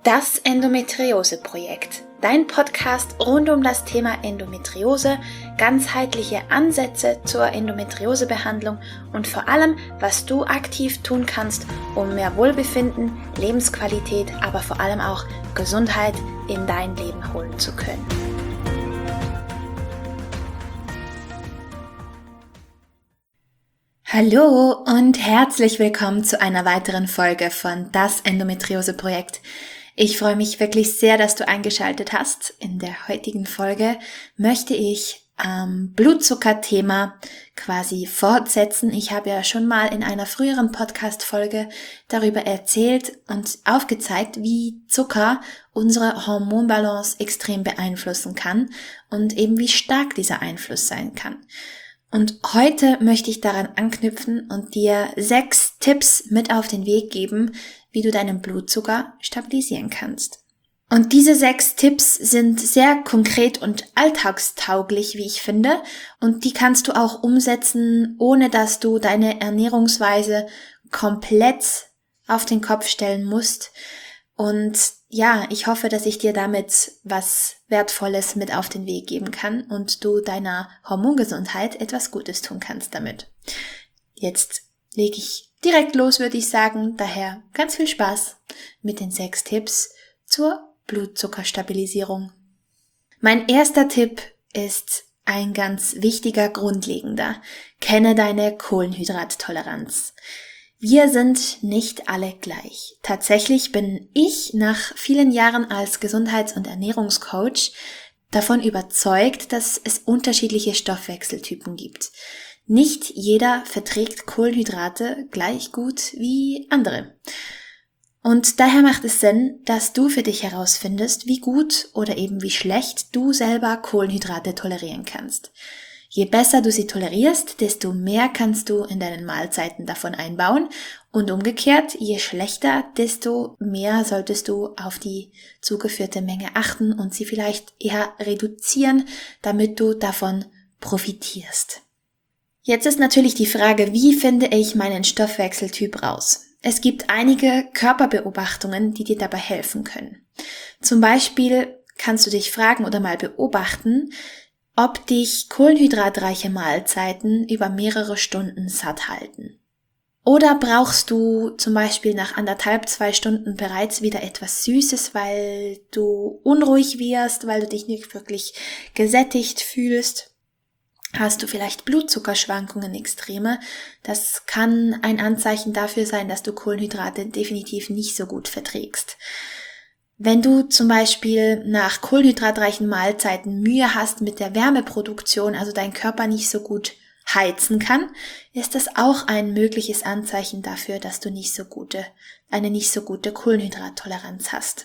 Das Endometriose-Projekt, dein Podcast rund um das Thema Endometriose, ganzheitliche Ansätze zur Endometriosebehandlung und vor allem, was du aktiv tun kannst, um mehr Wohlbefinden, Lebensqualität, aber vor allem auch Gesundheit in dein Leben holen zu können. Hallo und herzlich willkommen zu einer weiteren Folge von Das Endometriose-Projekt. Ich freue mich wirklich sehr, dass du eingeschaltet hast. In der heutigen Folge möchte ich Blutzuckerthema quasi fortsetzen. Ich habe ja schon mal in einer früheren Podcast-Folge darüber erzählt und aufgezeigt, wie Zucker unsere Hormonbalance extrem beeinflussen kann und eben wie stark dieser Einfluss sein kann. Und heute möchte ich daran anknüpfen und dir 6 Tipps mit auf den Weg geben, wie du deinen Blutzucker stabilisieren kannst. Und diese 6 Tipps sind sehr konkret und alltagstauglich, wie ich finde, und die kannst du auch umsetzen, ohne dass du deine Ernährungsweise komplett auf den Kopf stellen musst. Und ja, ich hoffe, dass ich dir damit was Wertvolles mit auf den Weg geben kann und du deiner Hormongesundheit etwas Gutes tun kannst damit. Jetzt lege ich direkt los, würde ich sagen. Daher ganz viel Spaß mit den 6 Tipps zur Blutzuckerstabilisierung. Mein erster Tipp ist ein ganz wichtiger, grundlegender. Kenne deine Kohlenhydrattoleranz. Wir sind nicht alle gleich. Tatsächlich bin ich nach vielen Jahren als Gesundheits- und Ernährungscoach davon überzeugt, dass es unterschiedliche Stoffwechseltypen gibt. Nicht jeder verträgt Kohlenhydrate gleich gut wie andere. Und daher macht es Sinn, dass du für dich herausfindest, wie gut oder eben wie schlecht du selber Kohlenhydrate tolerieren kannst. Je besser du sie tolerierst, desto mehr kannst du in deinen Mahlzeiten davon einbauen und umgekehrt, je schlechter, desto mehr solltest du auf die zugeführte Menge achten und sie vielleicht eher reduzieren, damit du davon profitierst. Jetzt ist natürlich die Frage, wie finde ich meinen Stoffwechseltyp raus? Es gibt einige Körperbeobachtungen, die dir dabei helfen können. Zum Beispiel kannst du dich fragen oder mal beobachten, ob dich kohlenhydratreiche Mahlzeiten über mehrere Stunden satt halten. Oder brauchst du zum Beispiel nach 1,5-2 Stunden bereits wieder etwas Süßes, weil du unruhig wirst, weil du dich nicht wirklich gesättigt fühlst? Hast du vielleicht Blutzuckerschwankungen extreme? Das kann ein Anzeichen dafür sein, dass du Kohlenhydrate definitiv nicht so gut verträgst. Wenn du zum Beispiel nach kohlenhydratreichen Mahlzeiten Mühe hast mit der Wärmeproduktion, also dein Körper nicht so gut heizen kann, ist das auch ein mögliches Anzeichen dafür, dass du eine nicht so gute Kohlenhydrattoleranz hast.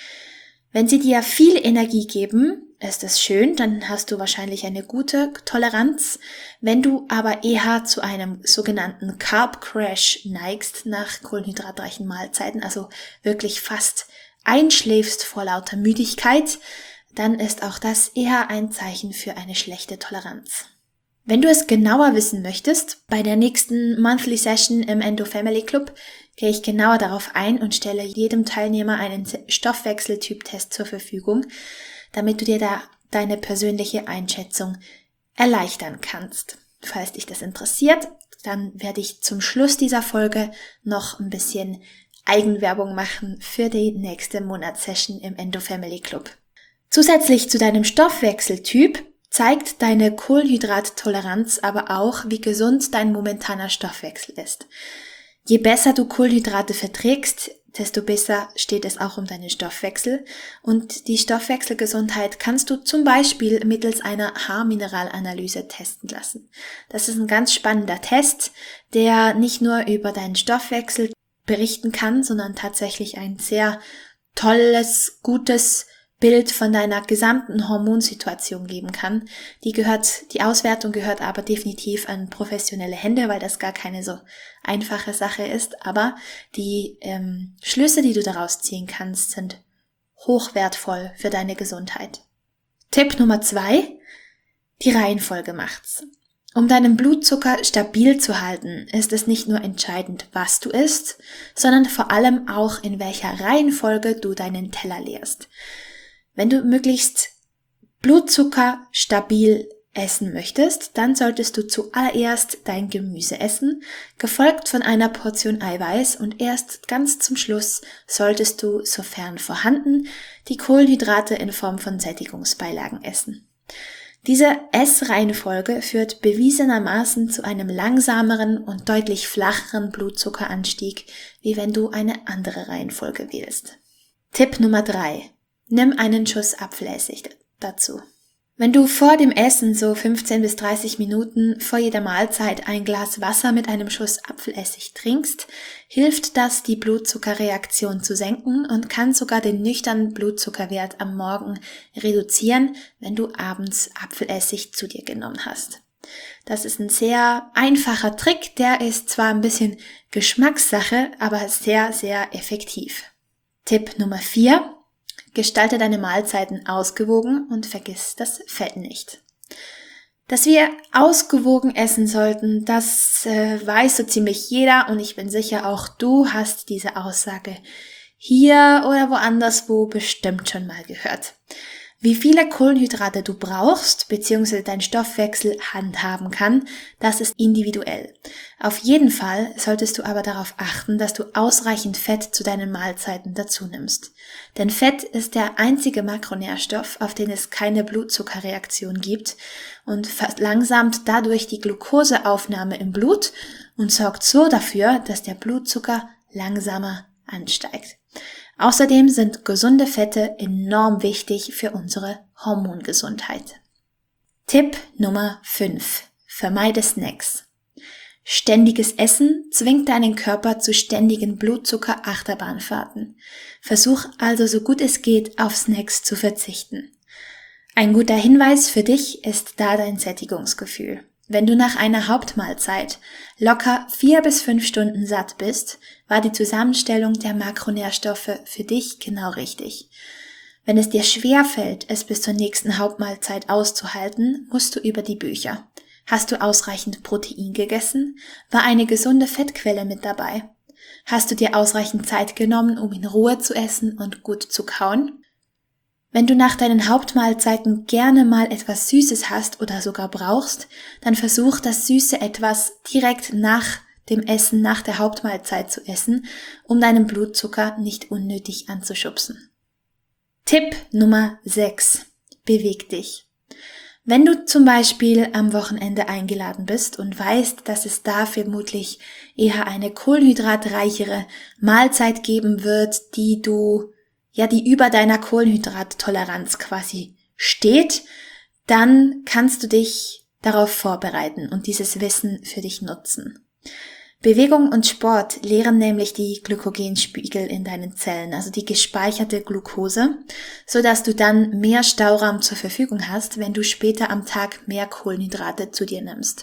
Wenn sie dir viel Energie geben, ist das schön, dann hast du wahrscheinlich eine gute Toleranz. Wenn du aber eher zu einem sogenannten Carb Crash neigst nach kohlenhydratreichen Mahlzeiten, also wirklich fast einschläfst vor lauter Müdigkeit, dann ist auch das eher ein Zeichen für eine schlechte Toleranz. Wenn du es genauer wissen möchtest, bei der nächsten Monthly Session im Endo Family Club gehe ich genauer darauf ein und stelle jedem Teilnehmer einen Stoffwechseltyp-Test zur Verfügung, damit du dir da deine persönliche Einschätzung erleichtern kannst. Falls dich das interessiert, dann werde ich zum Schluss dieser Folge noch ein bisschen Eigenwerbung machen für die nächste Monatssession im Endo Family Club. Zusätzlich zu deinem Stoffwechseltyp zeigt deine Kohlenhydrattoleranz aber auch, wie gesund dein momentaner Stoffwechsel ist. Je besser du Kohlenhydrate verträgst, desto besser steht es auch um deinen Stoffwechsel. Und die Stoffwechselgesundheit kannst du zum Beispiel mittels einer Haarmineralanalyse testen lassen. Das ist ein ganz spannender Test, der nicht nur über deinen Stoffwechsel berichten kann, sondern tatsächlich ein sehr tolles, gutes Bild von deiner gesamten Hormonsituation geben kann. Die Auswertung gehört aber definitiv an professionelle Hände, weil das gar keine so einfache Sache ist. Aber die Schlüsse, die du daraus ziehen kannst, sind hochwertvoll für deine Gesundheit. Tipp Nummer 2, die Reihenfolge macht's. Um deinen Blutzucker stabil zu halten, ist es nicht nur entscheidend, was du isst, sondern vor allem auch, in welcher Reihenfolge du deinen Teller leerst. Wenn du möglichst Blutzucker stabil essen möchtest, dann solltest du zuallererst dein Gemüse essen, gefolgt von einer Portion Eiweiß, und erst ganz zum Schluss solltest du, sofern vorhanden, die Kohlenhydrate in Form von Sättigungsbeilagen essen. Diese Essreihenfolge führt bewiesenermaßen zu einem langsameren und deutlich flacheren Blutzuckeranstieg, wie wenn du eine andere Reihenfolge wählst. Tipp Nummer 3. Nimm einen Schuss Apfelessig dazu. Wenn du vor dem Essen so 15 bis 30 Minuten vor jeder Mahlzeit ein Glas Wasser mit einem Schuss Apfelessig trinkst, hilft das, die Blutzuckerreaktion zu senken und kann sogar den nüchternen Blutzuckerwert am Morgen reduzieren, wenn du abends Apfelessig zu dir genommen hast. Das ist ein sehr einfacher Trick, der ist zwar ein bisschen Geschmackssache, aber sehr, sehr effektiv. Tipp Nummer 4. Gestalte deine Mahlzeiten ausgewogen und vergiss das Fett nicht. Dass wir ausgewogen essen sollten, das weiß so ziemlich jeder, und ich bin sicher, auch du hast diese Aussage hier oder woanders wo bestimmt schon mal gehört. Wie viele Kohlenhydrate du brauchst bzw. dein Stoffwechsel handhaben kann, das ist individuell. Auf jeden Fall solltest du aber darauf achten, dass du ausreichend Fett zu deinen Mahlzeiten dazu nimmst. Denn Fett ist der einzige Makronährstoff, auf den es keine Blutzuckerreaktion gibt, und verlangsamt dadurch die Glukoseaufnahme im Blut und sorgt so dafür, dass der Blutzucker langsamer ansteigt. Außerdem sind gesunde Fette enorm wichtig für unsere Hormongesundheit. Tipp Nummer 5. Vermeide Snacks. Ständiges Essen zwingt deinen Körper zu ständigen Blutzucker-Achterbahnfahrten. Versuch also so gut es geht, auf Snacks zu verzichten. Ein guter Hinweis für dich ist da dein Sättigungsgefühl. Wenn du nach einer Hauptmahlzeit locker 4 bis 5 Stunden satt bist, war die Zusammenstellung der Makronährstoffe für dich genau richtig. Wenn es dir schwerfällt, es bis zur nächsten Hauptmahlzeit auszuhalten, musst du über die Bücher. Hast du ausreichend Protein gegessen? War eine gesunde Fettquelle mit dabei? Hast du dir ausreichend Zeit genommen, um in Ruhe zu essen und gut zu kauen? Wenn du nach deinen Hauptmahlzeiten gerne mal etwas Süßes hast oder sogar brauchst, dann versuch das süße Etwas direkt nach dem Essen, nach der Hauptmahlzeit zu essen, um deinen Blutzucker nicht unnötig anzuschubsen. Tipp Nummer 6. Beweg dich. Wenn du zum Beispiel am Wochenende eingeladen bist und weißt, dass es da vermutlich eher eine kohlenhydratreichere Mahlzeit geben wird, die über deiner Kohlenhydrattoleranz quasi steht, dann kannst du dich darauf vorbereiten und dieses Wissen für dich nutzen. Bewegung und Sport leeren nämlich die Glykogenspiegel in deinen Zellen, also die gespeicherte Glucose, so dass du dann mehr Stauraum zur Verfügung hast, wenn du später am Tag mehr Kohlenhydrate zu dir nimmst.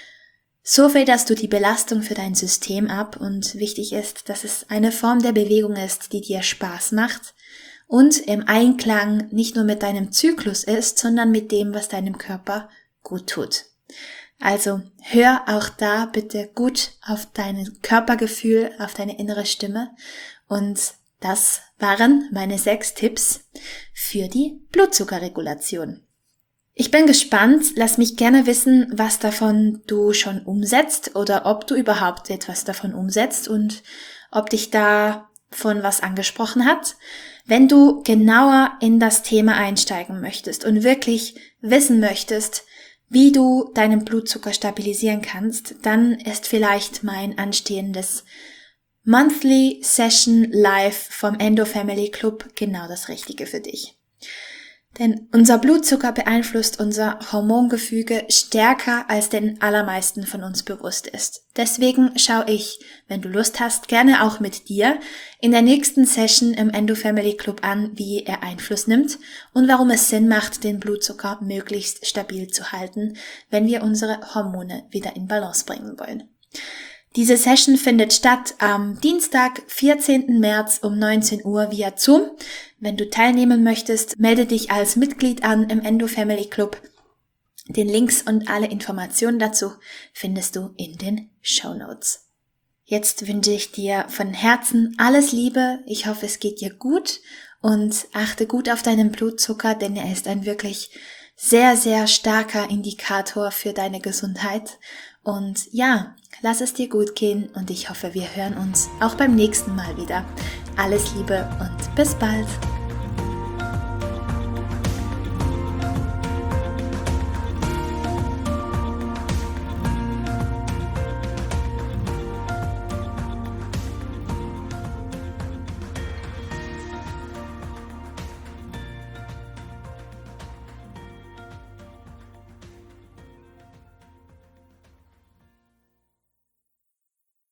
So federst du die Belastung für dein System ab, und wichtig ist, dass es eine Form der Bewegung ist, die dir Spaß macht und im Einklang nicht nur mit deinem Zyklus ist, sondern mit dem, was deinem Körper gut tut. Also hör auch da bitte gut auf dein Körpergefühl, auf deine innere Stimme, und das waren meine 6 Tipps für die Blutzuckerregulation. Ich bin gespannt, lass mich gerne wissen, was davon du schon umsetzt oder ob du überhaupt etwas davon umsetzt und ob dich davon was angesprochen hat. Wenn du genauer in das Thema einsteigen möchtest und wirklich wissen möchtest, wie du deinen Blutzucker stabilisieren kannst, dann ist vielleicht mein anstehendes Monthly Session Live vom Endo Family Club genau das Richtige für dich. Denn unser Blutzucker beeinflusst unser Hormongefüge stärker, als den allermeisten von uns bewusst ist. Deswegen schaue ich, wenn du Lust hast, gerne auch mit dir in der nächsten Session im Endo Family Club an, wie er Einfluss nimmt und warum es Sinn macht, den Blutzucker möglichst stabil zu halten, wenn wir unsere Hormone wieder in Balance bringen wollen. Diese Session findet statt am Dienstag, 14. März um 19 Uhr via Zoom. Wenn du teilnehmen möchtest, melde dich als Mitglied an im Endo Family Club. Den Links und alle Informationen dazu findest du in den Shownotes. Jetzt wünsche ich dir von Herzen alles Liebe. Ich hoffe, es geht dir gut und achte gut auf deinen Blutzucker, denn er ist ein wirklich sehr, sehr starker Indikator für deine Gesundheit. Und ja, lass es dir gut gehen und ich hoffe, wir hören uns auch beim nächsten Mal wieder. Alles Liebe und bis bald!